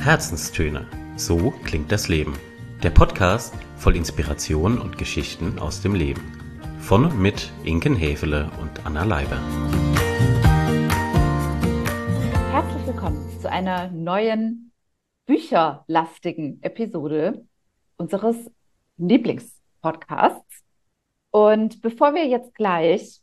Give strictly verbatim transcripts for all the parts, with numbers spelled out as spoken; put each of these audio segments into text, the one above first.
Herzenstöne. So klingt das Leben. Der Podcast voll Inspiration und Geschichten aus dem Leben. Von und mit Inken Häfele und Anna Leiber. Herzlich willkommen zu einer neuen bücherlastigen Episode unseres Lieblingspodcasts. Und bevor wir jetzt gleich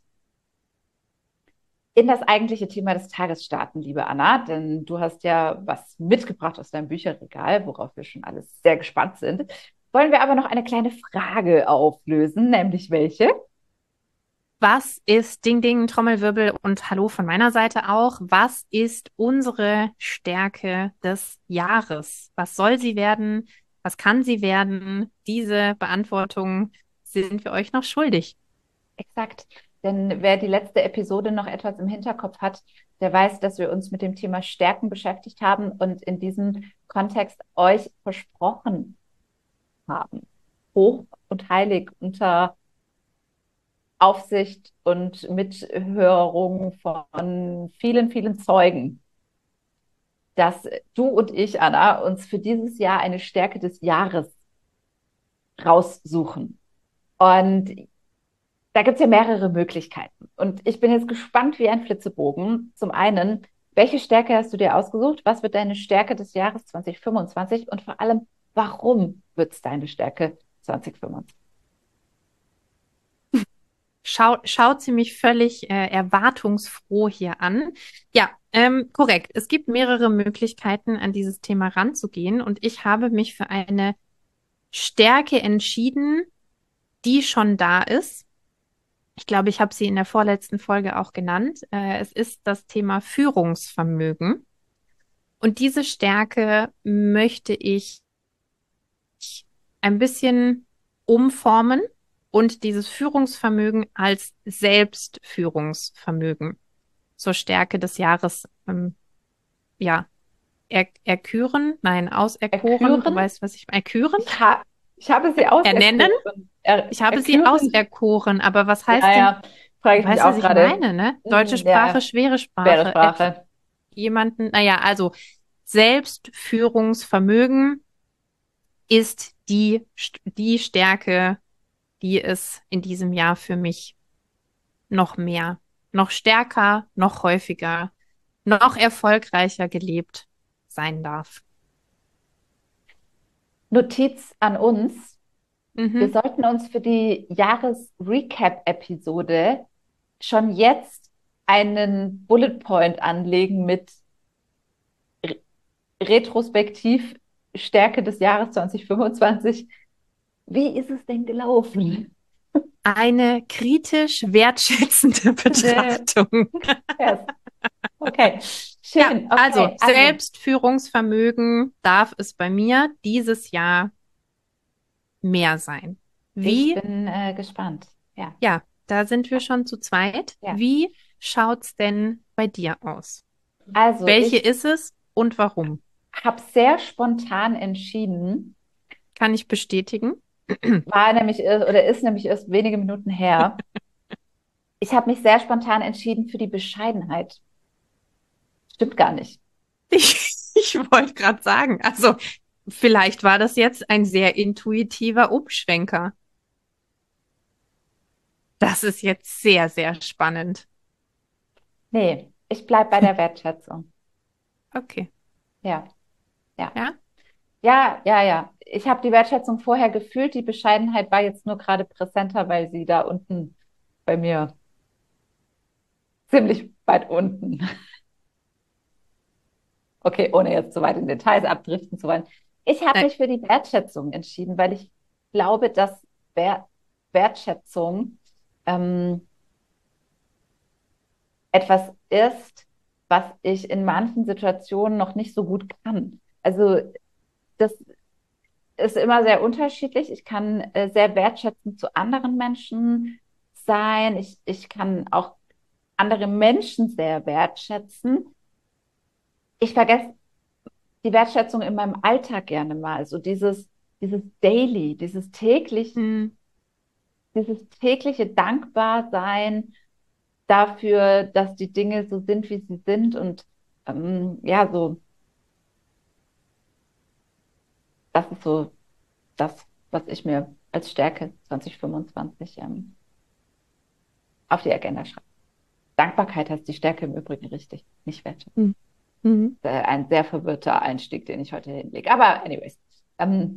in das eigentliche Thema des Tages starten, liebe Anna, denn du hast ja was mitgebracht aus deinem Bücherregal, worauf wir schon alles sehr gespannt sind, wollen wir aber noch eine kleine Frage auflösen, nämlich welche? Was ist, Ding, Ding, Trommelwirbel und Hallo von meiner Seite auch, was ist unsere Stärke des Jahres? Was soll sie werden? Was kann sie werden? Diese Beantwortung sind wir euch noch schuldig. Exakt. Denn wer die letzte Episode noch etwas im Hinterkopf hat, der weiß, dass wir uns mit dem Thema Stärken beschäftigt haben und in diesem Kontext euch versprochen haben, hoch und heilig unter Aufsicht und Mithörung von vielen, vielen Zeugen, dass du und ich, Anna, uns für dieses Jahr eine Stärke des Jahres raussuchen. Und da gibt es ja mehrere Möglichkeiten. Und ich bin jetzt gespannt wie ein Flitzebogen. Zum einen, welche Stärke hast du dir ausgesucht? Was wird deine Stärke des Jahres zwanzig fünfundzwanzig? Und vor allem, warum wird es deine Stärke zwanzig fünfundzwanzig? Schau, schaut sie mich völlig äh, erwartungsfroh hier an. Ja, ähm, korrekt. Es gibt mehrere Möglichkeiten, an dieses Thema ranzugehen. Und ich habe mich für eine Stärke entschieden, die schon da ist. Ich glaube, ich habe sie in der vorletzten Folge auch genannt. Äh, es ist das Thema Führungsvermögen. Und diese Stärke möchte ich ein bisschen umformen und dieses Führungsvermögen als Selbstführungsvermögen zur Stärke des Jahres ähm, ja, er erküren, nein, auserkoren. Erküren? Du weißt, was ich meine. Erküren? Ich, ha ich habe sie auserkoren. Ernennen? Er Ich habe erküren. sie auserkoren, aber was heißt ja, ja. denn, Frage ich weißt mich du, auch was ich gerade. meine, ne? Deutsche Ja, Sprache, schwere Sprache. schwere Sprache. Etwa jemanden, naja, also Selbstführungsvermögen ist die, die Stärke, die es in diesem Jahr für mich noch mehr, noch stärker, noch häufiger, noch erfolgreicher gelebt sein darf. Notiz an uns. Mhm. Wir sollten uns für die Jahres-Recap-Episode schon jetzt einen Bullet Point anlegen mit Re Retrospektiv Stärke des Jahres zwanzig fünfundzwanzig. Wie ist es denn gelaufen? Eine kritisch wertschätzende Betrachtung. Yes. Okay, schön. Ja, also, okay, also Selbstführungsvermögen darf es bei mir dieses Jahr mehr sein. Wie? Ich bin äh, gespannt. Ja. Ja, da sind wir schon zu zweit. Ja. Wie schaut's denn bei dir aus? Also Welche ich ist es und warum? habe sehr spontan entschieden. Kann ich bestätigen. War nämlich oder ist nämlich erst wenige Minuten her. Ich habe mich sehr spontan entschieden für die Bescheidenheit. Stimmt gar nicht. Ich, ich wollte gerade sagen, also vielleicht war das jetzt ein sehr intuitiver Umschwenker. Das ist jetzt sehr, sehr spannend. Nee, ich bleibe bei der Wertschätzung. Okay. Ja. Ja. Ja? Ja, ja, ja. Ich habe die Wertschätzung vorher gefühlt. Die Bescheidenheit war jetzt nur gerade präsenter, weil sie da unten bei mir ziemlich weit unten. Okay, ohne jetzt zu weit in Details abdriften zu wollen. Ich habe Nein. mich für die Wertschätzung entschieden, weil ich glaube, dass Wer Wertschätzung ähm, etwas ist, was ich in manchen Situationen noch nicht so gut kann. Also das ist immer sehr unterschiedlich. Ich kann äh, sehr wertschätzend zu anderen Menschen sein. Ich, ich kann auch andere Menschen sehr wertschätzen. Ich vergesse die Wertschätzung in meinem Alltag gerne mal. So dieses, dieses Daily, dieses täglich, Hm. dieses tägliche Dankbarsein dafür, dass die Dinge so sind, wie sie sind und ähm, ja, so das ist so das, was ich mir als Stärke zwanzig fünfundzwanzig ähm, auf die Agenda schreibe. Dankbarkeit heißt die Stärke im Übrigen richtig, nicht Wertschätzung. Mhm. Äh, Ein sehr verwirrter Einstieg, den ich heute hinlege. Aber anyways, ähm,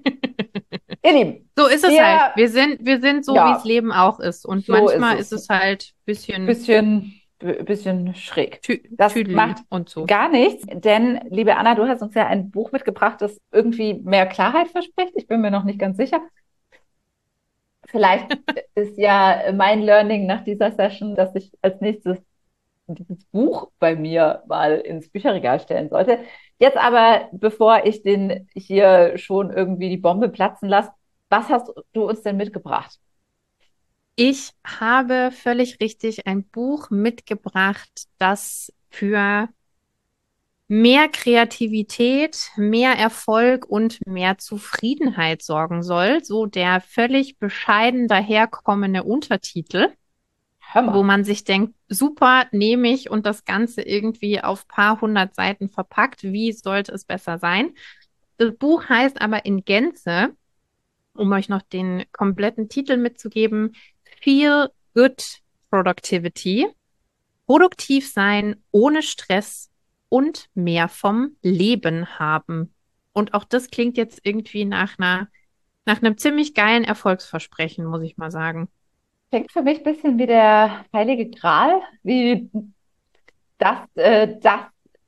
ihr Lieben, So ist es wir, halt. Wir sind, wir sind so, wie das ja, Leben auch ist. Und so ist manchmal es. ist es halt ein bisschen Bisschen, b- bisschen schräg. tü Das Tüdeli macht und so. gar nichts, denn, liebe Anna, du hast uns ja ein Buch mitgebracht, das irgendwie mehr Klarheit verspricht. Ich bin mir noch nicht ganz sicher. Vielleicht ist ja mein Learning nach dieser Session, dass ich als nächstes dieses Buch bei mir mal ins Bücherregal stellen sollte. Jetzt aber, bevor ich den hier schon irgendwie die Bombe platzen lasse, was hast du uns denn mitgebracht? Ich habe völlig richtig ein Buch mitgebracht, das für mehr Kreativität, mehr Erfolg und mehr Zufriedenheit sorgen soll. So der völlig bescheiden daherkommende Untertitel, Hör wo mal. man sich denkt, super, nehme ich und das Ganze irgendwie auf paar hundert Seiten verpackt. Wie sollte es besser sein? Das Buch heißt aber in Gänze, um euch noch den kompletten Titel mitzugeben, Feel Good Productivity. Produktiv sein ohne Stress und mehr vom Leben haben. Und auch das klingt jetzt irgendwie nach einer, nach einem ziemlich geilen Erfolgsversprechen, muss ich mal sagen. Klingt für mich ein bisschen wie der Heilige Gral, wie das, äh, das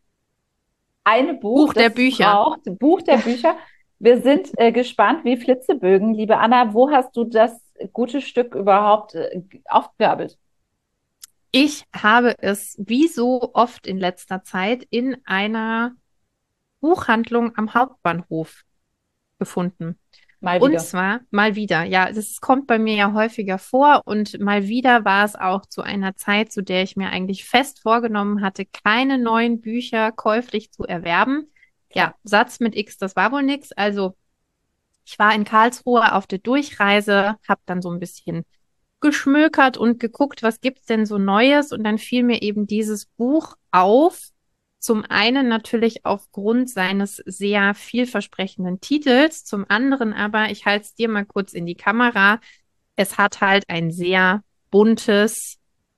eine Buch, Buch der das es Bücher. braucht, Buch der Bücher. Wir sind äh, gespannt wie Flitzebögen. Liebe Anna, wo hast du das gute Stück überhaupt äh, aufgewirbelt? Ich habe es, wie so oft in letzter Zeit, in einer Buchhandlung am Hauptbahnhof gefunden. Mal Und wieder. zwar mal wieder, ja, das kommt bei mir ja häufiger vor und mal wieder war es auch zu einer Zeit, zu der ich mir eigentlich fest vorgenommen hatte, keine neuen Bücher käuflich zu erwerben. Ja, Klar. Satz mit X, das war wohl nix. Also ich war in Karlsruhe auf der Durchreise, habe dann so ein bisschen geschmökert und geguckt, was gibt's denn so Neues? Und dann fiel mir eben dieses Buch auf. Zum einen natürlich aufgrund seines sehr vielversprechenden Titels, zum anderen aber, ich halte es dir mal kurz in die Kamera, es hat halt ein sehr buntes,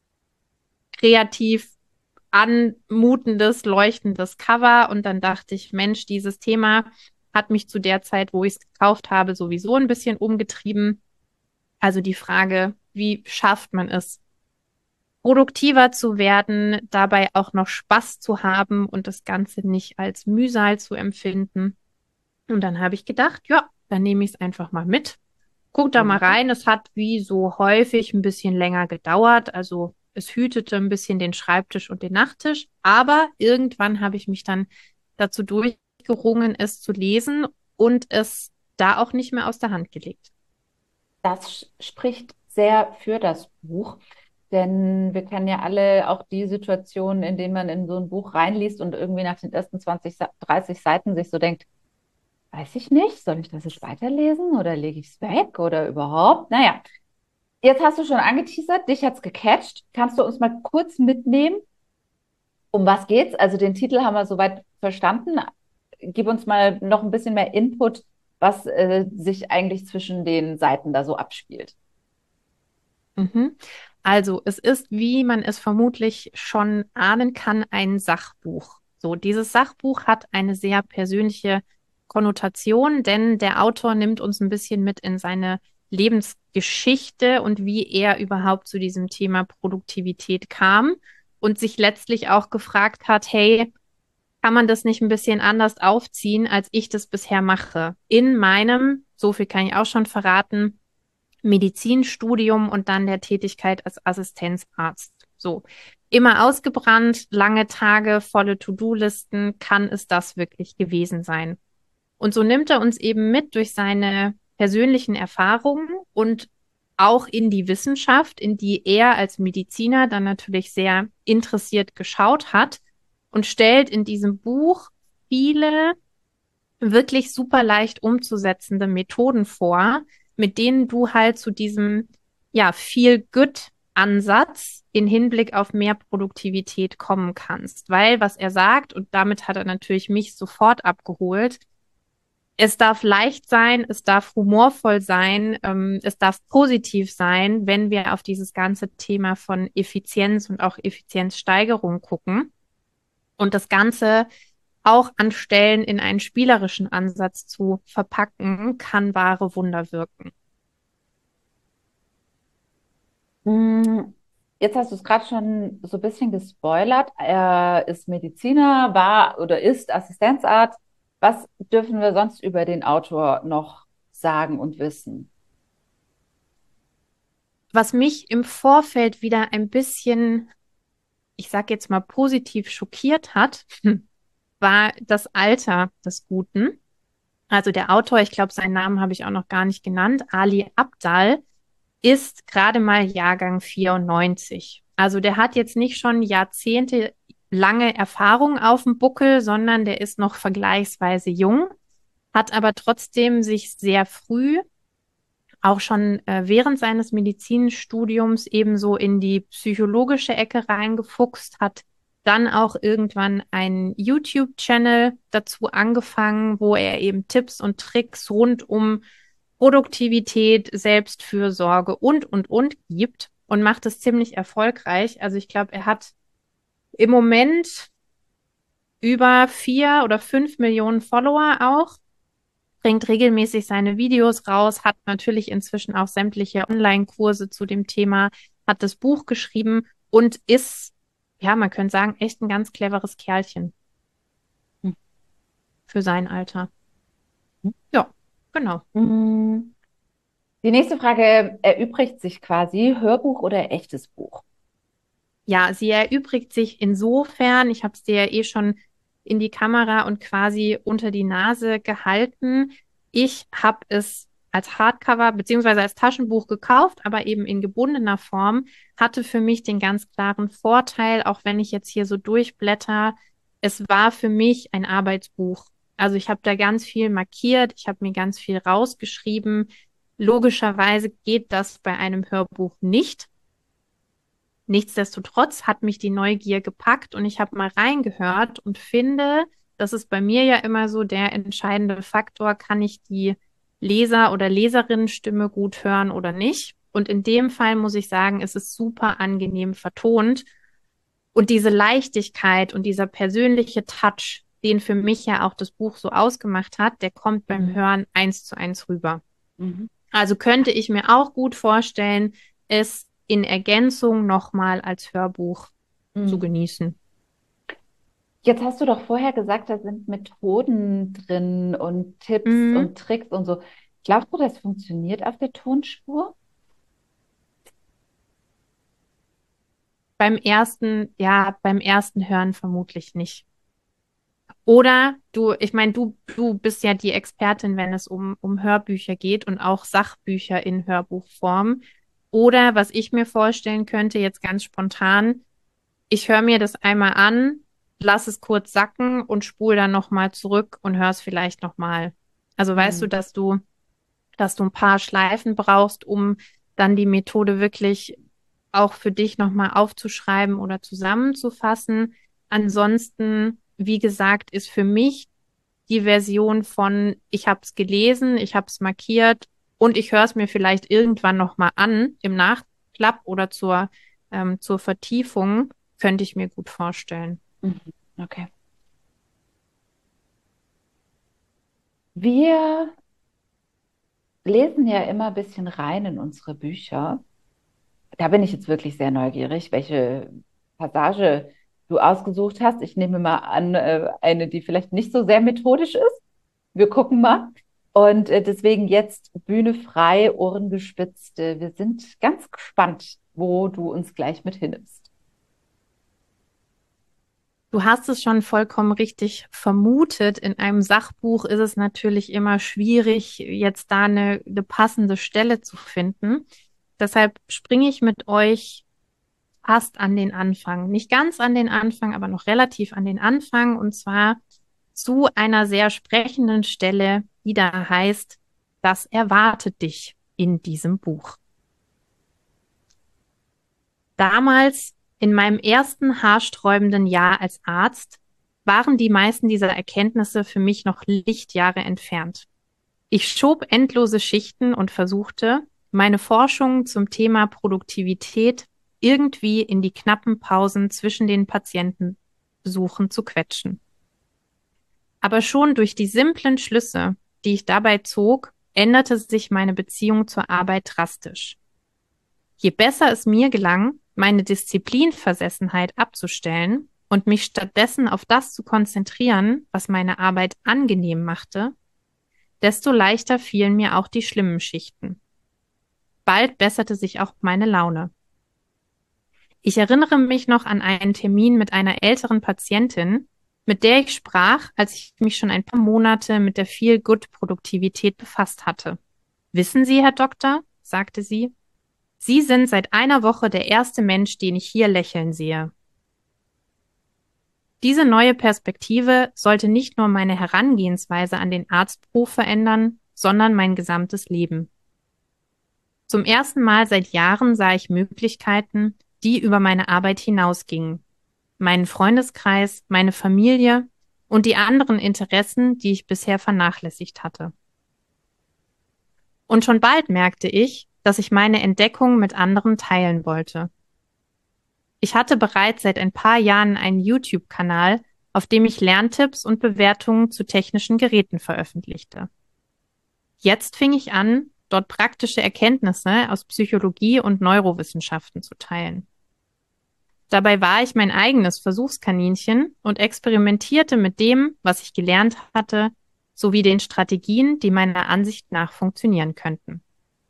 kreativ anmutendes, leuchtendes Cover und dann dachte ich, Mensch, dieses Thema hat mich zu der Zeit, wo ich es gekauft habe, sowieso ein bisschen umgetrieben. Also die Frage, wie schafft man es, produktiver zu werden, dabei auch noch Spaß zu haben und das Ganze nicht als Mühsal zu empfinden. Und dann habe ich gedacht, ja, dann nehme ich es einfach mal mit. Guck da mal Wunderbar. rein. Es hat wie so häufig ein bisschen länger gedauert. Also es hütete ein bisschen den Schreibtisch und den Nachttisch. Aber irgendwann habe ich mich dann dazu durchgerungen, es zu lesen und es da auch nicht mehr aus der Hand gelegt. Das spricht sehr für das Buch, denn wir kennen ja alle auch die Situationen, in denen man in so ein Buch reinliest und irgendwie nach den ersten zwanzig, dreißig Seiten sich so denkt, weiß ich nicht, soll ich das jetzt weiterlesen oder lege ich es weg oder überhaupt? Naja, jetzt hast du schon angeteasert, dich hat's gecatcht. Kannst du uns mal kurz mitnehmen? Um was geht's? Also den Titel haben wir soweit verstanden. Gib uns mal noch ein bisschen mehr Input, was äh, sich eigentlich zwischen den Seiten da so abspielt. Mhm. Also, es ist, wie man es vermutlich schon ahnen kann, ein Sachbuch. So, dieses Sachbuch hat eine sehr persönliche Konnotation, denn der Autor nimmt uns ein bisschen mit in seine Lebensgeschichte und wie er überhaupt zu diesem Thema Produktivität kam und sich letztlich auch gefragt hat, hey, kann man das nicht ein bisschen anders aufziehen, als ich das bisher mache? In meinem, so viel kann ich auch schon verraten, Medizinstudium und dann der Tätigkeit als Assistenzarzt. So, immer ausgebrannt, lange Tage, volle To-Do-Listen, kann es das wirklich gewesen sein? Und so nimmt er uns eben mit durch seine persönlichen Erfahrungen und auch in die Wissenschaft, in die er als Mediziner dann natürlich sehr interessiert geschaut hat und stellt in diesem Buch viele wirklich super leicht umzusetzende Methoden vor, mit denen du halt zu diesem, ja, Feel-Good-Ansatz in Hinblick auf mehr Produktivität kommen kannst. Weil, was er sagt, und damit hat er natürlich mich sofort abgeholt, Es darf leicht sein, es darf humorvoll sein, ähm, es darf positiv sein, wenn wir auf dieses ganze Thema von Effizienz und auch Effizienzsteigerung gucken und das Ganze auch an Stellen in einen spielerischen Ansatz zu verpacken, kann wahre Wunder wirken. Mm, Jetzt hast du es gerade schon so ein bisschen gespoilert. Er ist Mediziner, war oder ist Assistenzarzt. Was dürfen wir sonst über den Autor noch sagen und wissen? Was mich im Vorfeld wieder ein bisschen, ich sag jetzt mal positiv schockiert hat, war das Alter des Guten. Also der Autor, ich glaube, seinen Namen habe ich auch noch gar nicht genannt, Ali Abdaal, ist gerade mal Jahrgang vierundneunzig. Also der hat jetzt nicht schon jahrzehntelange Erfahrung auf dem Buckel, sondern der ist noch vergleichsweise jung, hat aber trotzdem sich sehr früh, auch schon äh, während seines Medizinstudiums, ebenso in die psychologische Ecke reingefuchst, hat dann auch irgendwann einen YouTube-Channel dazu angefangen, wo er eben Tipps und Tricks rund um Produktivität, Selbstfürsorge und, und, und gibt und macht es ziemlich erfolgreich. Also ich glaube, er hat im Moment über vier oder fünf Millionen Follower auch, bringt regelmäßig seine Videos raus, hat natürlich inzwischen auch sämtliche Online-Kurse zu dem Thema, hat das Buch geschrieben und ist, ja, man könnte sagen, echt ein ganz cleveres Kerlchen Hm. für sein Alter. Ja, genau. Mm, Die nächste Frage erübrigt sich quasi, Hörbuch oder echtes Buch? Ja, sie erübrigt sich insofern, ich habe es dir ja eh schon in die Kamera und quasi unter die Nase gehalten. Ich habe es als Hardcover beziehungsweise als Taschenbuch gekauft, aber eben in gebundener Form, hatte für mich den ganz klaren Vorteil, auch wenn ich jetzt hier so durchblätter, es war für mich ein Arbeitsbuch. Also ich habe da ganz viel markiert, ich habe mir ganz viel rausgeschrieben. Logischerweise geht das bei einem Hörbuch nicht. Nichtsdestotrotz hat mich die Neugier gepackt und ich habe mal reingehört und finde, das ist bei mir ja immer so der entscheidende Faktor, kann ich die Leser- oder Leserinnenstimme gut hören oder nicht? Und in dem Fall muss ich sagen, es ist super angenehm vertont. Und diese Leichtigkeit und dieser persönliche Touch, den für mich ja auch das Buch so ausgemacht hat, der kommt beim Mhm. Hören eins zu eins rüber. Mhm. Also könnte ich mir auch gut vorstellen, es in Ergänzung nochmal als Hörbuch zu Mhm. genießen. Jetzt hast du doch vorher gesagt, da sind Methoden drin und Tipps Mhm. und Tricks und so. Glaubst du, das funktioniert auf der Tonspur? Beim ersten, ja, beim ersten Hören vermutlich nicht. Oder du, ich meine, du, du bist ja die Expertin, wenn es um, um Hörbücher geht und auch Sachbücher in Hörbuchform. Oder was ich mir vorstellen könnte, jetzt ganz spontan, ich höre mir das einmal an, lass es kurz sacken und spule dann nochmal zurück und hör es vielleicht nochmal. Also weißt du, Mhm. dass du, dass du ein paar Schleifen brauchst, um dann die Methode wirklich auch für dich nochmal aufzuschreiben oder zusammenzufassen. Ansonsten, wie gesagt, ist für mich die Version von, ich habe es gelesen, ich habe es markiert und ich höre es mir vielleicht irgendwann nochmal an im Nachklapp oder zur, ähm, zur Vertiefung, könnte ich mir gut vorstellen. Mhm. Okay. Wir lesen ja immer ein bisschen rein in unsere Bücher. Da bin ich jetzt wirklich sehr neugierig, welche Passage du ausgesucht hast. Ich nehme mal an, äh, eine, die vielleicht nicht so sehr methodisch ist. Wir gucken mal. Und äh, deswegen jetzt Bühne frei, Ohren gespitzt. Äh, Wir sind ganz gespannt, wo du uns gleich mit hinnimmst. Du hast es schon vollkommen richtig vermutet. In einem Sachbuch ist es natürlich immer schwierig, jetzt da eine, eine passende Stelle zu finden. Deshalb springe ich mit euch fast an den Anfang. Nicht ganz an den Anfang, aber noch relativ an den Anfang. Und zwar zu einer sehr sprechenden Stelle, die da heißt, das erwartet dich in diesem Buch. Damals, in meinem ersten haarsträubenden Jahr als Arzt, waren die meisten dieser Erkenntnisse für mich noch Lichtjahre entfernt. Ich schob endlose Schichten und versuchte, meine Forschung zum Thema Produktivität irgendwie in die knappen Pausen zwischen den Patientenbesuchen zu quetschen. Aber schon durch die simplen Schlüsse, die ich dabei zog, änderte sich meine Beziehung zur Arbeit drastisch. Je besser es mir gelang, meine Disziplinversessenheit abzustellen und mich stattdessen auf das zu konzentrieren, was meine Arbeit angenehm machte, desto leichter fielen mir auch die schlimmen Schichten. Bald besserte sich auch meine Laune. Ich erinnere mich noch an einen Termin mit einer älteren Patientin, mit der ich sprach, als ich mich schon ein paar Monate mit der Feel-Good-Produktivität befasst hatte. Wissen Sie, Herr Doktor, sagte sie, Sie sind seit einer Woche der erste Mensch, den ich hier lächeln sehe. Diese neue Perspektive sollte nicht nur meine Herangehensweise an den Arztberuf verändern, sondern mein gesamtes Leben. Zum ersten Mal seit Jahren sah ich Möglichkeiten, die über meine Arbeit hinausgingen. Meinen Freundeskreis, meine Familie und die anderen Interessen, die ich bisher vernachlässigt hatte. Und schon bald merkte ich, dass ich meine Entdeckung mit anderen teilen wollte. Ich hatte bereits seit ein paar Jahren einen YouTube-Kanal, auf dem ich Lerntipps und Bewertungen zu technischen Geräten veröffentlichte. Jetzt fing ich an, dort praktische Erkenntnisse aus Psychologie und Neurowissenschaften zu teilen. Dabei war ich mein eigenes Versuchskaninchen und experimentierte mit dem, was ich gelernt hatte, sowie den Strategien, die meiner Ansicht nach funktionieren könnten.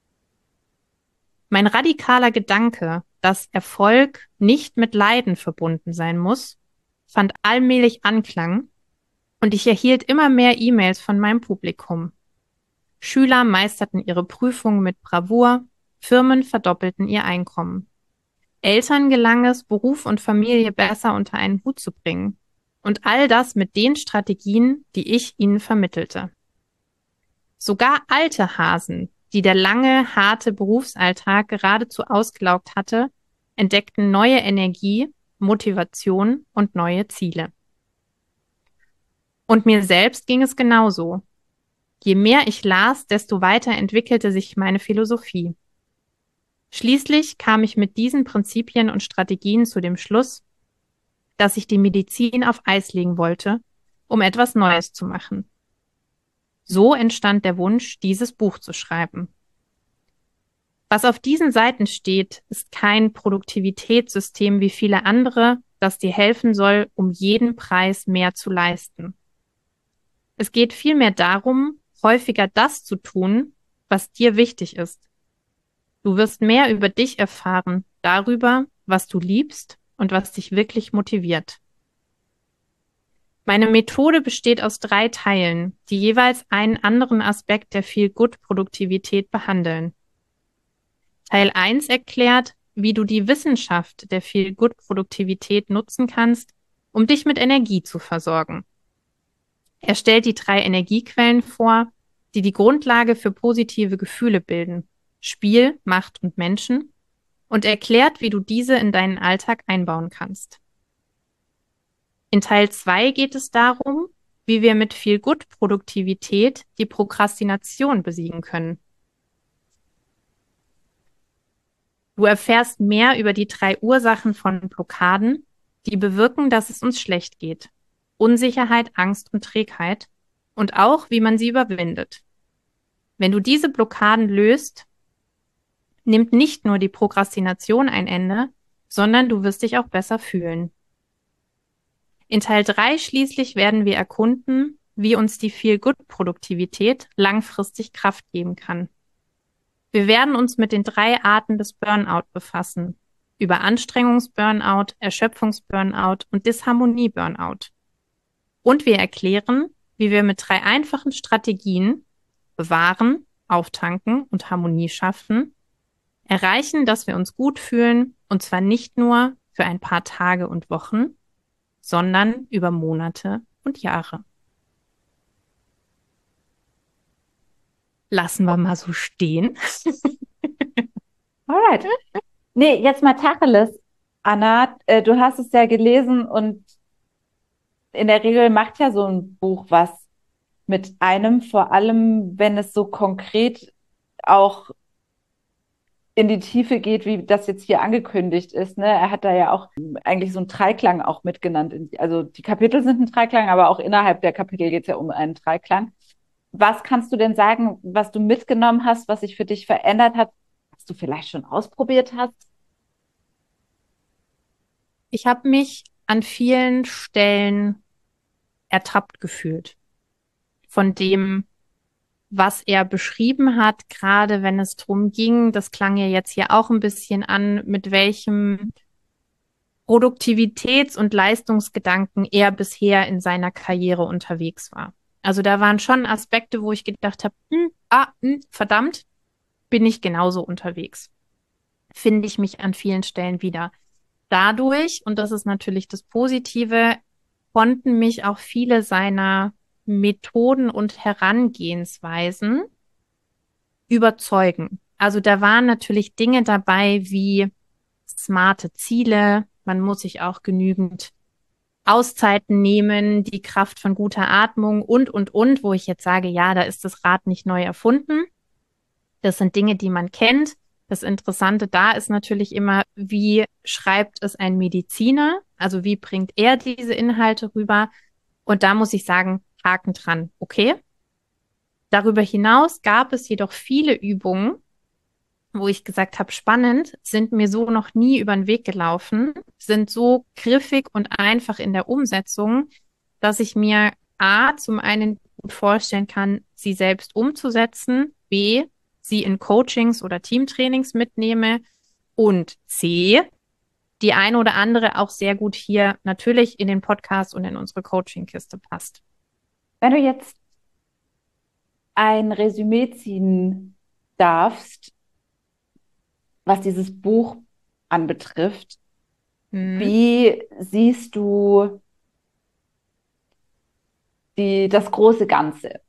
Mein radikaler Gedanke, dass Erfolg nicht mit Leiden verbunden sein muss, fand allmählich Anklang und ich erhielt immer mehr E-Mails von meinem Publikum. Schüler meisterten ihre Prüfungen mit Bravour, Firmen verdoppelten ihr Einkommen. Eltern gelang es, Beruf und Familie besser unter einen Hut zu bringen. Und all das mit den Strategien, die ich ihnen vermittelte. Sogar alte Hasen, die der lange, harte Berufsalltag geradezu ausgelaugt hatte, entdeckten neue Energie, Motivation und neue Ziele. Und mir selbst ging es genauso. Je mehr ich las, desto weiter entwickelte sich meine Philosophie. Schließlich kam ich mit diesen Prinzipien und Strategien zu dem Schluss, dass ich die Medizin auf Eis legen wollte, um etwas Neues zu machen. So entstand der Wunsch, dieses Buch zu schreiben. Was auf diesen Seiten steht, ist kein Produktivitätssystem wie viele andere, das dir helfen soll, um jeden Preis mehr zu leisten. Es geht vielmehr darum, häufiger das zu tun, was dir wichtig ist. Du wirst mehr über dich erfahren, darüber, was du liebst und was dich wirklich motiviert. Meine Methode besteht aus drei Teilen, die jeweils einen anderen Aspekt der Feel-Good-Produktivität behandeln. Teil eins erklärt, wie du die Wissenschaft der Feel-Good-Produktivität nutzen kannst, um dich mit Energie zu versorgen. Er stellt die drei Energiequellen vor, die die Grundlage für positive Gefühle bilden: Spiel, Macht und Menschen, und erklärt, wie du diese in deinen Alltag einbauen kannst. In Teil zwei geht es darum, wie wir mit Feel-Good-Produktivität die Prokrastination besiegen können. Du erfährst mehr über die drei Ursachen von Blockaden, die bewirken, dass es uns schlecht geht: Unsicherheit, Angst und Trägheit, und auch, wie man sie überwindet. Wenn du diese Blockaden löst, nimmt nicht nur die Prokrastination ein Ende, sondern du wirst dich auch besser fühlen. In Teil drei schließlich werden wir erkunden, wie uns die Feel-Good-Produktivität langfristig Kraft geben kann. Wir werden uns mit den drei Arten des Burnout befassen: Überanstrengungs-Burnout, Erschöpfungs-Burnout und Disharmonie-Burnout. Und wir erklären, wie wir mit drei einfachen Strategien bewahren, auftanken und Harmonie schaffen, erreichen, dass wir uns gut fühlen, und zwar nicht nur für ein paar Tage und Wochen, sondern über Monate und Jahre. Lassen wir mal so stehen. Alright. Nee, jetzt mal Tacheles, Anna. Äh, du hast es ja gelesen und in der Regel macht ja so ein Buch was mit einem, vor allem wenn es so konkret auch in die Tiefe geht, wie das jetzt hier angekündigt ist. Ne? Er hat da ja auch eigentlich so einen Dreiklang auch mitgenannt. Also die Kapitel sind ein Dreiklang, aber auch innerhalb der Kapitel geht es ja um einen Dreiklang. Was kannst du denn sagen, was du mitgenommen hast, was sich für dich verändert hat, was du vielleicht schon ausprobiert hast? Ich habe mich an vielen Stellen ertappt gefühlt von dem, was er beschrieben hat, gerade wenn es drum ging, das klang ja jetzt hier auch ein bisschen an, mit welchem Produktivitäts- und Leistungsgedanken er bisher in seiner Karriere unterwegs war. Also da waren schon Aspekte, wo ich gedacht habe, hm, ah, hm, verdammt, bin ich genauso unterwegs. Finde ich mich an vielen Stellen wieder. Dadurch, und das ist natürlich das Positive, konnten mich auch viele seiner Methoden und Herangehensweisen überzeugen. Also da waren natürlich Dinge dabei wie smarte Ziele. Man muss sich auch genügend Auszeiten nehmen, die Kraft von guter Atmung und, und, und, wo ich jetzt sage, ja, da ist das Rad nicht neu erfunden. Das sind Dinge, die man kennt. Das Interessante da ist natürlich immer, wie schreibt es ein Mediziner? Also wie bringt er diese Inhalte rüber? Und da muss ich sagen, Haken dran. Okay. Darüber hinaus gab es jedoch viele Übungen, wo ich gesagt habe, spannend, sind mir so noch nie über den Weg gelaufen, sind so griffig und einfach in der Umsetzung, dass ich mir A, zum einen gut vorstellen kann, sie selbst umzusetzen, B, sie in Coachings oder Teamtrainings mitnehme und C, die eine oder andere auch sehr gut hier natürlich in den Podcast und in unsere Coaching-Kiste passt. Wenn du jetzt ein Resümee ziehen darfst, was dieses Buch anbetrifft, hm. wie siehst du die, das große Ganze?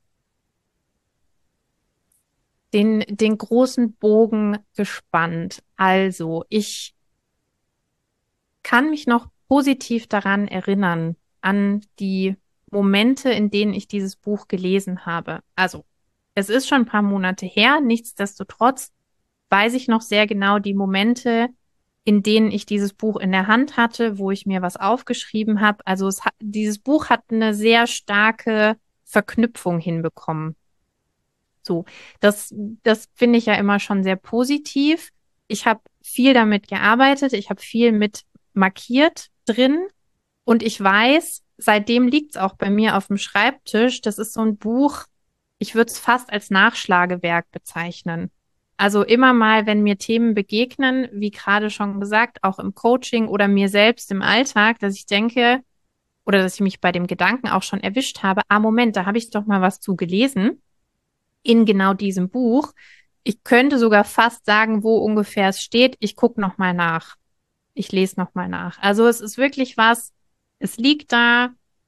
Den, den großen Bogen gespannt. Also, ich kann mich noch positiv daran erinnern, an die Momente, in denen ich dieses Buch gelesen habe. Also, es ist schon ein paar Monate her, nichtsdestotrotz weiß ich noch sehr genau die Momente, in denen ich dieses Buch in der Hand hatte, wo ich mir was aufgeschrieben habe. Also es hat, dieses Buch hat eine sehr starke Verknüpfung hinbekommen. So, das, das finde ich ja immer schon sehr positiv. Ich habe viel damit gearbeitet, ich habe viel mit markiert drin und ich weiß, seitdem liegt es auch bei mir auf dem Schreibtisch. Das ist so ein Buch, ich würde es fast als Nachschlagewerk bezeichnen. Also immer mal, wenn mir Themen begegnen, wie gerade schon gesagt, auch im Coaching oder mir selbst im Alltag, dass ich denke oder dass ich mich bei dem Gedanken auch schon erwischt habe, ah Moment, da habe ich doch mal was zu gelesen in genau diesem Buch. Ich könnte sogar fast sagen, wo ungefähr es steht. Ich gucke noch mal nach. Ich lese noch mal nach. Also es ist wirklich was, es liegt da.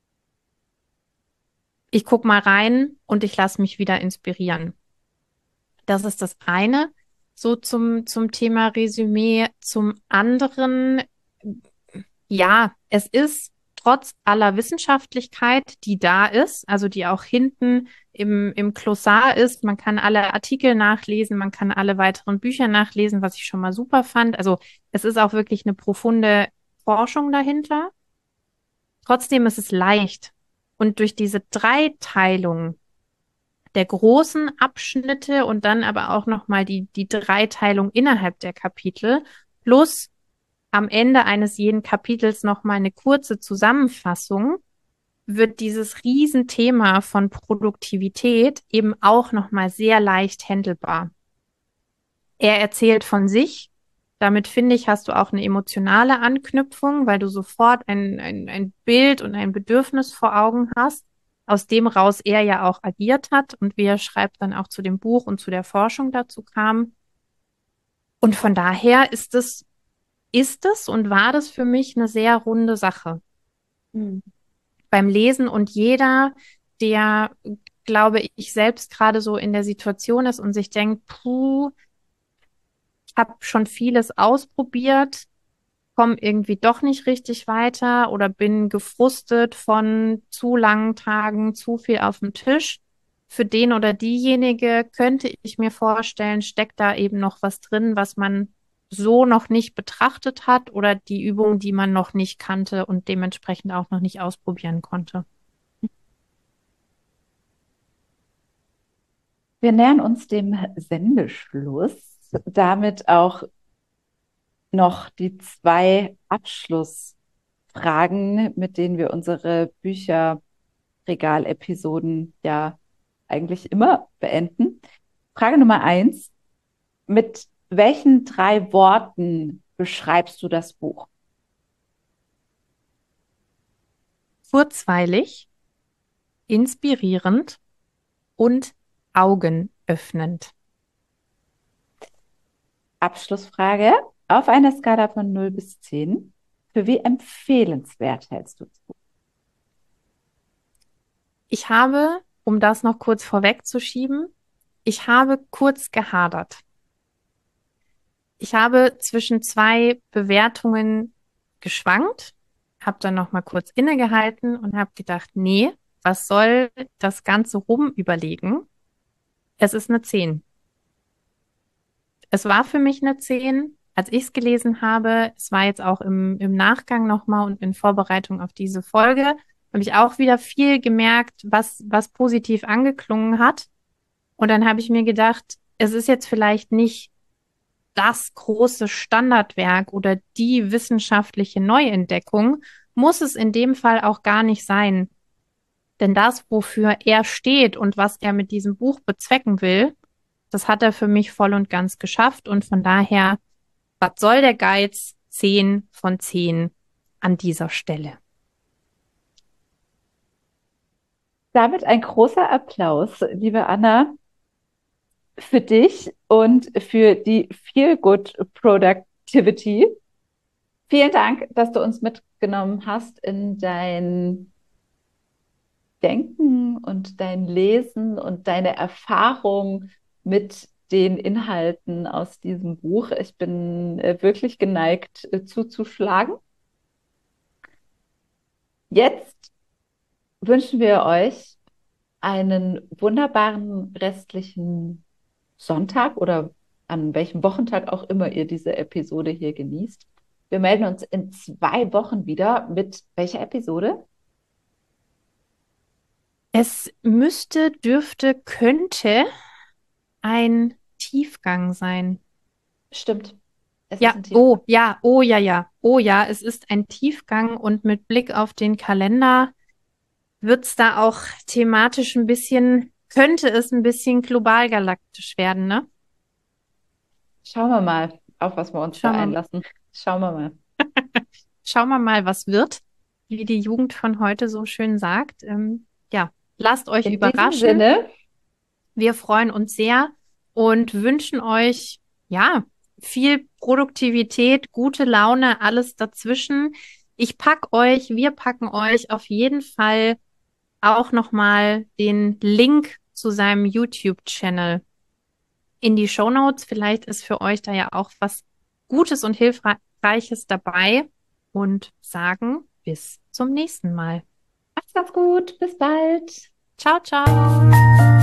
Ich guck mal rein und ich lasse mich wieder inspirieren. Das ist das eine, so zum, zum Thema Resümee. Zum anderen, ja, es ist trotz aller Wissenschaftlichkeit, die da ist, also die auch hinten im, im Glossar ist, man kann alle Artikel nachlesen, man kann alle weiteren Bücher nachlesen, was ich schon mal super fand. Also es ist auch wirklich eine profunde Forschung dahinter. Trotzdem ist es leicht. Und durch diese Dreiteilung der großen Abschnitte und dann aber auch nochmal die, die Dreiteilung innerhalb der Kapitel plus am Ende eines jeden Kapitels nochmal eine kurze Zusammenfassung, wird dieses Riesenthema von Produktivität eben auch nochmal sehr leicht handelbar. Er erzählt von sich. Damit finde ich, hast du auch eine emotionale Anknüpfung, weil du sofort ein, ein, ein Bild und ein Bedürfnis vor Augen hast, aus dem raus er ja auch agiert hat und wie er schreibt dann auch zu dem Buch und zu der Forschung dazu kam. Und von daher ist es, ist es und war das für mich eine sehr runde Sache. Mhm. Beim Lesen und jeder, der, glaube ich, selbst gerade so in der Situation ist und sich denkt, puh, ich habe schon vieles ausprobiert, komme irgendwie doch nicht richtig weiter oder bin gefrustet von zu langen Tagen, zu viel auf dem Tisch. Für den oder diejenige könnte ich mir vorstellen, steckt da eben noch was drin, was man so noch nicht betrachtet hat oder die Übung, die man noch nicht kannte und dementsprechend auch noch nicht ausprobieren konnte. Wir nähern uns dem Sendeschluss. Damit auch noch die zwei Abschlussfragen, mit denen wir unsere Bücherregalepisoden ja eigentlich immer beenden. Frage Nummer eins. Mit welchen drei Worten beschreibst du das Buch? Kurzweilig, inspirierend und augenöffnend. Abschlussfrage. Auf einer Skala von null bis zehn, für wie empfehlenswert hältst du das Buch? Ich habe, um das noch kurz vorwegzuschieben, ich habe kurz gehadert. Ich habe zwischen zwei Bewertungen geschwankt, habe dann noch mal kurz innegehalten und habe gedacht, nee, was soll das Ganze rumüberlegen? Es ist eine zehn. Es war für mich eine zehn, als ich es gelesen habe. Es war jetzt auch im, im Nachgang nochmal und in Vorbereitung auf diese Folge, habe ich auch wieder viel gemerkt, was, was positiv angeklungen hat. Und dann habe ich mir gedacht, es ist jetzt vielleicht nicht das große Standardwerk oder die wissenschaftliche Neuentdeckung, muss es in dem Fall auch gar nicht sein. Denn das, wofür er steht und was er mit diesem Buch bezwecken will, das hat er für mich voll und ganz geschafft. Und von daher, was soll der Geiz? zehn von zehn an dieser Stelle. Damit ein großer Applaus, liebe Anna, für dich und für die Feel Good Productivity. Vielen Dank, dass du uns mitgenommen hast in dein Denken und dein Lesen und deine Erfahrung mit den Inhalten aus diesem Buch. Ich bin äh, wirklich geneigt äh, zuzuschlagen. Jetzt wünschen wir euch einen wunderbaren restlichen Sonntag oder an welchem Wochentag auch immer ihr diese Episode hier genießt. Wir melden uns in zwei Wochen wieder mit welcher Episode? Es müsste, dürfte, könnte ein Tiefgang sein. Stimmt. Es Ja, ist ein Tiefgang. oh, ja, oh, ja, ja, oh, ja, es ist ein Tiefgang und mit Blick auf den Kalender wird's da auch thematisch ein bisschen, könnte es ein bisschen global galaktisch werden, ne? Schauen wir mal, auf was wir uns da Schauen wir, einlassen. Schauen wir mal. schauen wir mal, was wird, wie die Jugend von heute so schön sagt. Ähm, ja, lasst euch In diesem überraschen. Sinne, Wir freuen uns sehr und wünschen euch, ja, viel Produktivität, gute Laune, alles dazwischen. Ich pack euch, wir packen euch auf jeden Fall auch nochmal den Link zu seinem YouTube-Channel in die Shownotes. Vielleicht ist für euch da ja auch was Gutes und Hilfreiches dabei und sagen bis zum nächsten Mal. macht's ganz gut. Bis bald. Ciao, ciao.